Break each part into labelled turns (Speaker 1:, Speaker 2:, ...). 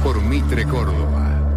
Speaker 1: por Mitre Córdoba.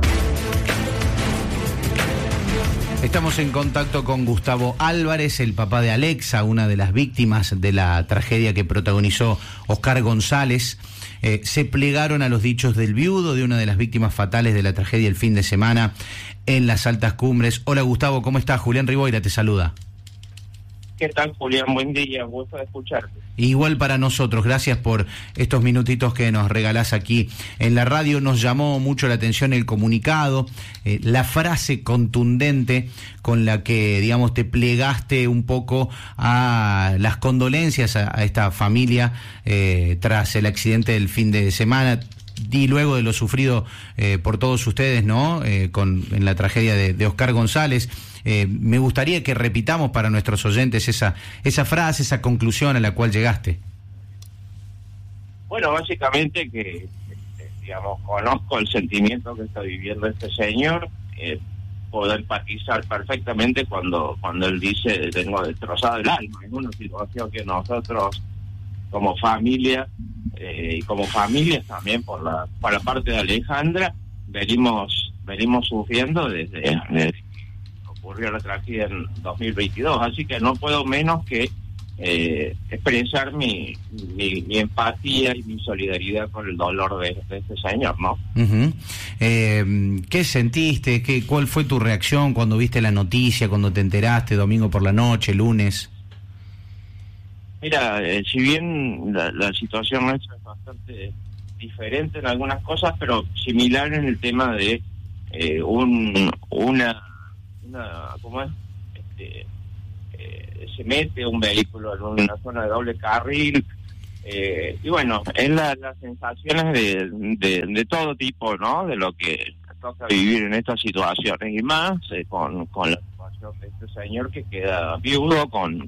Speaker 2: Estamos en contacto con Gustavo Álvarez, el papá de Alexa, una de las víctimas de la tragedia que protagonizó Oscar González. Se plegaron a los dichos del viudo de una de las víctimas fatales de la tragedia el fin de semana en las Altas Cumbres. Hola Gustavo, ¿cómo estás? Julián Riboira te saluda.
Speaker 3: ¿Qué tal, Julián? Buen día, gusto de escucharte.
Speaker 2: Igual para nosotros, gracias por estos minutitos que nos regalás aquí en la radio. Nos llamó mucho la atención el comunicado, la frase contundente con la que, digamos, te plegaste un poco a las condolencias a esta familia tras el accidente del fin de semana y luego de lo sufrido por todos ustedes, ¿no? En la tragedia de Oscar González. Me gustaría que repitamos para nuestros oyentes esa frase, esa conclusión a la cual llegaste.
Speaker 3: Bueno, básicamente que, digamos, conozco el sentimiento que está viviendo este señor, puedo empatizar perfectamente cuando él dice tengo destrozado el alma. Es una situación que nosotros como familia y como familias también por la parte de Alejandra venimos sufriendo desde que ocurrió la tragedia en 2022, así que no puedo menos que expresar mi empatía y mi solidaridad con el dolor de este señor, ¿no?
Speaker 2: Uh-huh. ¿Qué sentiste? ¿Cuál fue tu reacción cuando viste la noticia, cuando te enteraste, domingo por la noche, lunes?
Speaker 3: Mira, si bien la situación nuestra es bastante diferente en algunas cosas, pero similar en el tema de una ¿cómo es? Se mete un vehículo en una zona de doble carril, y bueno, es las sensaciones de todo tipo, ¿no? De lo que toca vivir en estas situaciones, y más con la situación de este señor que queda viudo con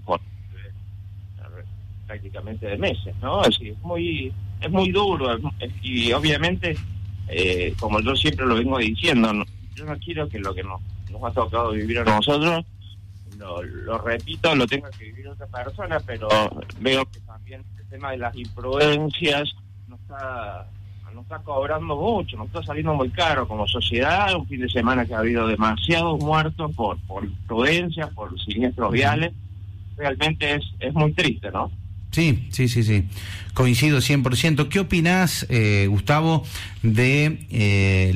Speaker 3: prácticamente de meses, ¿no? Así es muy duro, y obviamente, como yo siempre lo vengo diciendo, yo no quiero que lo que nos ha tocado vivir a nosotros, lo repito, lo tenga que vivir otra persona, pero veo que también el tema de las imprudencias nos está cobrando mucho, nos está saliendo muy caro como sociedad. Un fin de semana que ha habido demasiados muertos por imprudencias, por siniestros viales. Realmente es muy triste, ¿no?
Speaker 2: Sí. Coincido 100%. ¿Qué opinás, Gustavo, de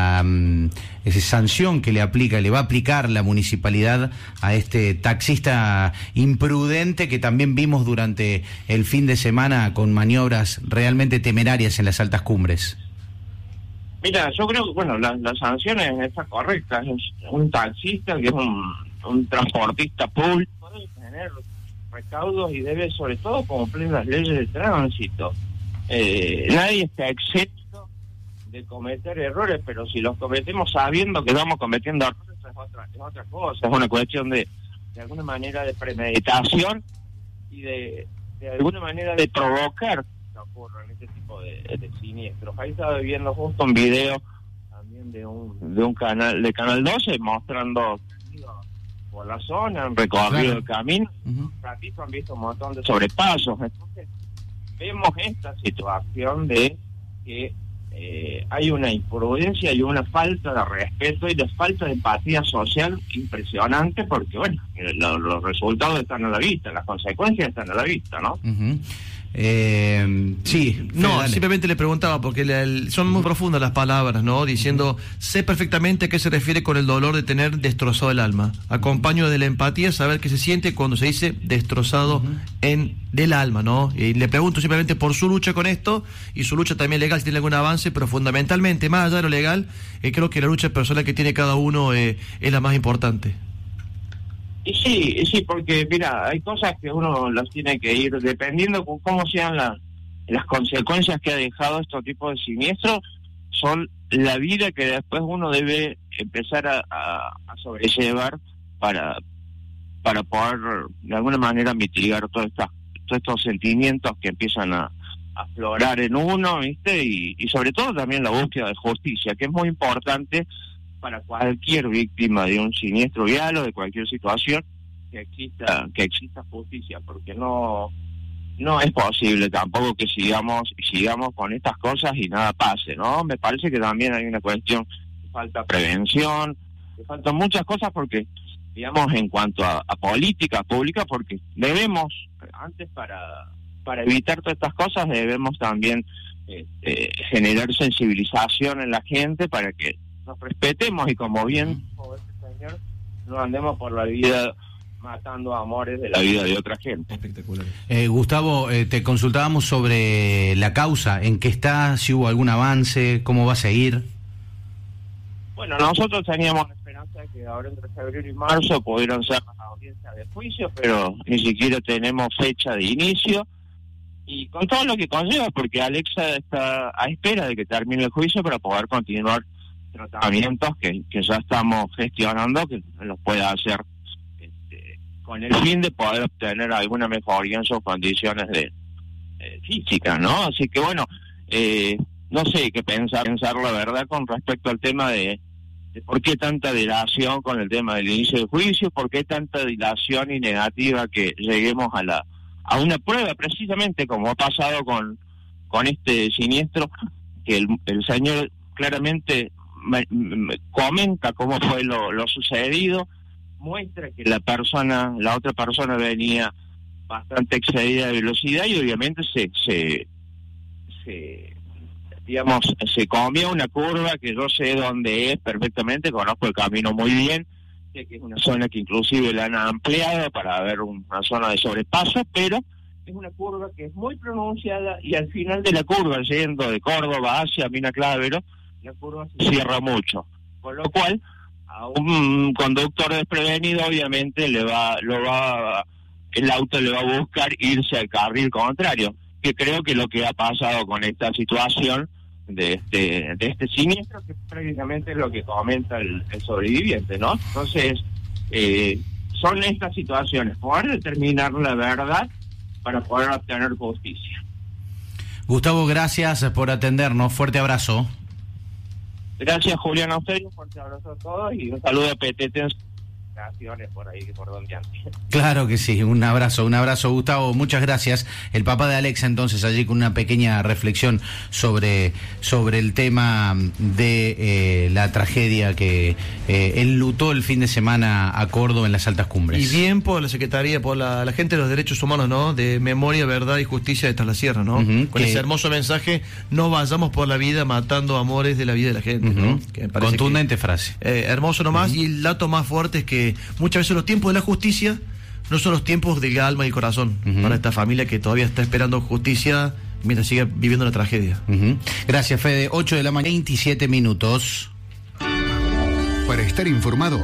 Speaker 2: esa sanción que le va a aplicar la municipalidad a este taxista imprudente que también vimos durante el fin de semana con maniobras realmente temerarias en las Altas Cumbres?
Speaker 3: Mira, yo creo que, bueno, la sanción está correcta. Es un taxista que es un transportista público, debe tener recaudos y debe sobre todo cumplir las leyes de tránsito. Nadie está exento de cometer errores, pero si los cometemos sabiendo que vamos cometiendo errores es otra cosa, es una cuestión de alguna manera de premeditación y de alguna manera de provocar que ocurran este tipo de siniestros. Ahí estaba viendo justo un video también de un canal de Canal 12 mostrando por la zona, han recorrido el camino, un ratito han visto un montón de sobrepasos. Entonces vemos esta situación de que hay una imprudencia y una falta de respeto y de falta de empatía social impresionante, porque bueno, los resultados están a la vista, las consecuencias están a la vista, ¿no?
Speaker 2: Uh-huh. Sí,
Speaker 4: no,
Speaker 2: dale.
Speaker 4: Simplemente le preguntaba porque son muy profundas las palabras, ¿no? Diciendo, sé perfectamente a qué se refiere con el dolor de tener destrozado el alma. Acompaño de la empatía saber qué se siente cuando se dice destrozado del alma, ¿no? Y le pregunto simplemente por su lucha con esto y su lucha también legal, si tiene algún avance, pero fundamentalmente, más allá de lo legal, creo que la lucha personal que tiene cada uno es la más importante.
Speaker 3: Y sí, porque mira, hay cosas que uno las tiene que ir, dependiendo con cómo sean las consecuencias que ha dejado estos tipos de siniestros, son la vida que después uno debe empezar a sobrellevar para poder de alguna manera mitigar todos estos sentimientos que empiezan a aflorar en uno, ¿viste? Y sobre todo también la búsqueda de justicia, que es muy importante para cualquier víctima de un siniestro vial o de cualquier situación, que exista justicia, porque no no es posible tampoco que sigamos con estas cosas y nada pase, ¿no? Me parece que también hay una cuestión, falta prevención, que faltan muchas cosas porque, digamos, en cuanto a política pública, porque debemos, antes para evitar todas estas cosas, debemos también generar sensibilización en la gente para que nos respetemos y, como bien dijo este señor, no andemos por la vida matando amores de la vida de otra gente.
Speaker 4: Espectacular.
Speaker 2: Gustavo, te consultábamos sobre la causa, en qué está, si hubo algún avance, cómo va a seguir.
Speaker 3: Bueno, nosotros teníamos la esperanza de que ahora entre febrero y marzo pudieran ser las audiencias de juicio, pero ni siquiera tenemos fecha de inicio, y con todo lo que conlleva, porque Alexa está a espera de que termine el juicio para poder continuar tratamientos que ya estamos gestionando, que los pueda hacer con el fin de poder obtener alguna mejoría en sus condiciones físicas, ¿no? Así que bueno, no sé qué pensar la verdad con respecto al tema de por qué tanta dilación con el tema del inicio del juicio, por qué tanta dilación y negativa que lleguemos a una prueba, precisamente como ha pasado con este siniestro, que el señor claramente comenta cómo fue lo sucedido, muestra que la otra persona venía bastante excedida de velocidad y obviamente se comió una curva que yo sé dónde es perfectamente, conozco el camino muy bien, sé que es una zona que inclusive la han ampliado para ver una zona de sobrepaso, pero es una curva que es muy pronunciada y al final de la curva, yendo de Córdoba hacia Mina Clavero, la curva se cierra mucho, con lo cual a un conductor desprevenido obviamente el auto le va a buscar irse al carril contrario, que creo que lo que ha pasado con esta situación de este siniestro, que prácticamente es lo que comenta el sobreviviente, ¿no? Entonces, son estas situaciones, poder determinar la verdad para poder obtener justicia.
Speaker 2: Gustavo, gracias por atendernos, fuerte abrazo.
Speaker 3: Gracias, Julián, a usted, un fuerte abrazo a todos y un saludo a PTT en sus creaciones por ahí, por donde antes.
Speaker 2: Claro que sí, un abrazo, Gustavo, muchas gracias. El papá de Alexa, entonces, allí con una pequeña reflexión sobre el tema de la tragedia que enlutó el fin de semana a Córdoba en las altas cumbres.
Speaker 4: Y bien por la Secretaría, por la gente de los derechos humanos, ¿no? De Memoria, Verdad y Justicia de Talasierra, ¿no? Con ese hermoso mensaje, no vayamos por la vida matando amores de la vida de la gente, ¿no? Que
Speaker 2: contundente frase.
Speaker 4: Hermoso nomás, y el dato más fuerte es que muchas veces los tiempos de la justicia no son los tiempos del alma y el corazón para esta familia que todavía está esperando justicia mientras sigue viviendo la tragedia.
Speaker 2: Gracias, Fede. 8 de la mañana, 27 minutos.
Speaker 1: Para estar informado,